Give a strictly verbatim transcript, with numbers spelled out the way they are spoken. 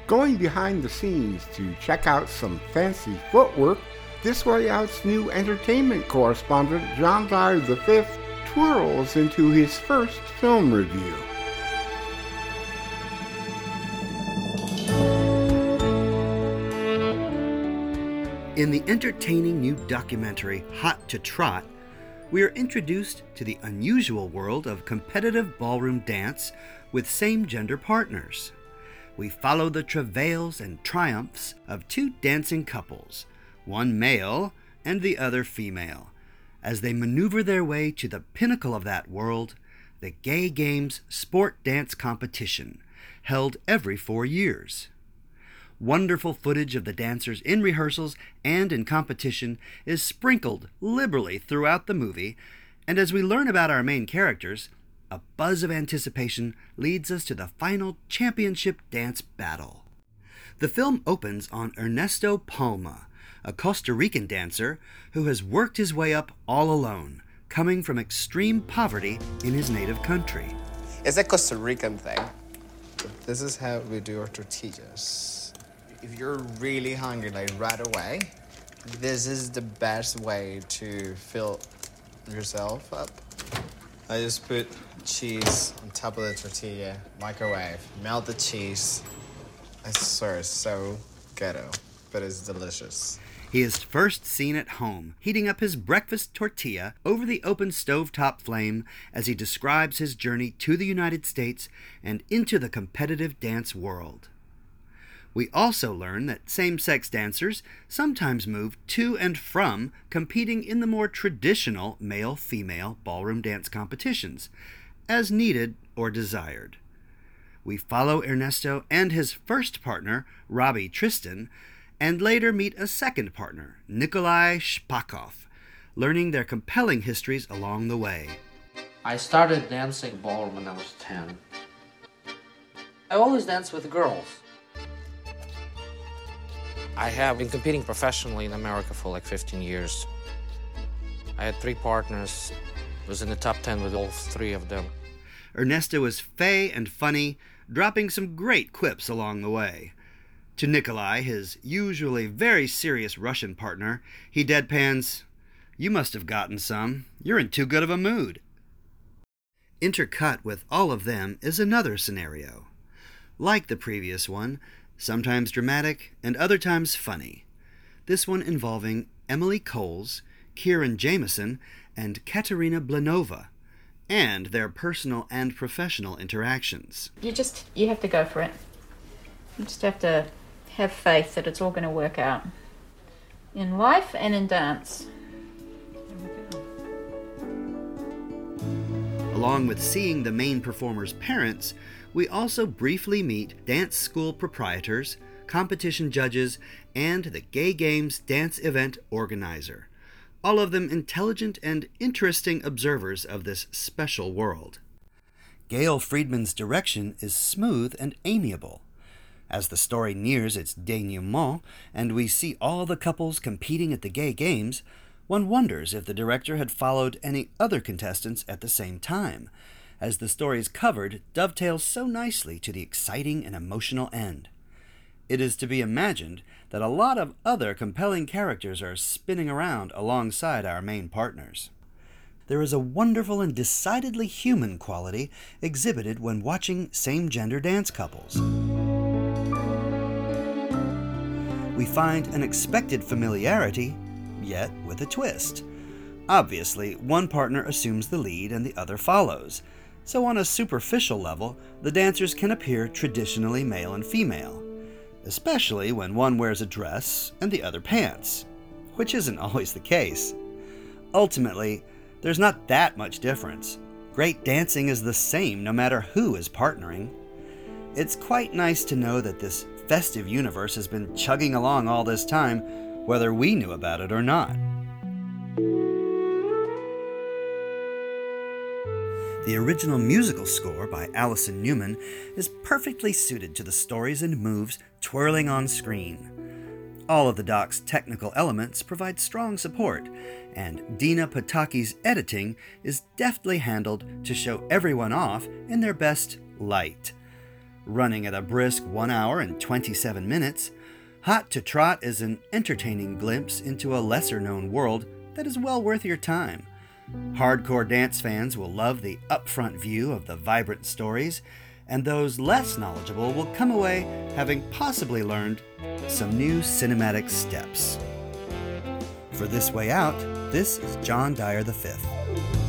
Going behind the scenes to check out some fancy footwork, This Way Out's new entertainment correspondent, John Dyer the fifth, twirls into his first film review. In the entertaining new documentary Hot to Trot, we are introduced to the unusual world of competitive ballroom dance with same-gender partners. We follow the travails and triumphs of two dancing couples, one male and the other female, as they maneuver their way to the pinnacle of that world, the Gay Games sport dance competition, held every four years. Wonderful footage of the dancers in rehearsals and in competition is sprinkled liberally throughout the movie, and as we learn about our main characters, a buzz of anticipation leads us to the final championship dance battle. The film opens on Ernesto Palma, a Costa Rican dancer who has worked his way up all alone, coming from extreme poverty in his native country. It's a Costa Rican thing. This is how we do our tortillas. If you're really hungry, like right away, this is the best way to fill yourself up. I just put cheese on top of the tortilla, microwave, melt the cheese. I swear it's so ghetto, but it's delicious. He is first seen at home, heating up his breakfast tortilla over the open stovetop flame as he describes his journey to the United States and into the competitive dance world. We also learn that same-sex dancers sometimes move to and from competing in the more traditional male-female ballroom dance competitions, as needed or desired. We follow Ernesto and his first partner, Robbie Tristan, and later meet a second partner, Nikolai Shpakov, learning their compelling histories along the way. I started dancing ballroom when I was ten. I always danced with girls. I have been competing professionally in America for like fifteen years. I had three partners, was in the top ten with all three of them. Ernesto is fey and funny, dropping some great quips along the way. To Nikolai, his usually very serious Russian partner, he deadpans, "You must have gotten some. You're in too good of a mood." Intercut with all of them is another scenario. Like the previous one, sometimes dramatic and other times funny. This one involving Emily Coles, Kieran Jameson, and Katerina Blanova, and their personal and professional interactions. You just, you have to go for it. You just have to have faith that it's all going to work out. In life and in dance. Along with seeing the main performers' parents, we also briefly meet dance school proprietors, competition judges, and the Gay Games dance event organizer, all of them intelligent and interesting observers of this special world. Gail Friedman's direction is smooth and amiable. As the story nears its denouement and we see all the couples competing at the Gay Games, one wonders if the director had followed any other contestants at the same time, as the stories covered dovetail so nicely to the exciting and emotional end. It is to be imagined that a lot of other compelling characters are spinning around alongside our main partners. There is a wonderful and decidedly human quality exhibited when watching same-gender dance couples. We find an expected familiarity, yet with a twist. Obviously, one partner assumes the lead and the other follows, so on a superficial level, the dancers can appear traditionally male and female, especially when one wears a dress and the other pants, which isn't always the case. Ultimately, there's not that much difference. Great dancing is the same no matter who is partnering. It's quite nice to know that this festive universe has been chugging along all this time, whether we knew about it or not. The original musical score by Alison Newman is perfectly suited to the stories and moves twirling on screen. All of the doc's technical elements provide strong support, and Dina Pataki's editing is deftly handled to show everyone off in their best light. Running at a brisk one hour and twenty-seven minutes, Hot to Trot is an entertaining glimpse into a lesser-known world that is well worth your time. Hardcore dance fans will love the upfront view of the vibrant stories, and those less knowledgeable will come away having possibly learned some new cinematic steps. For This Way Out, this is John Dyer the fifth.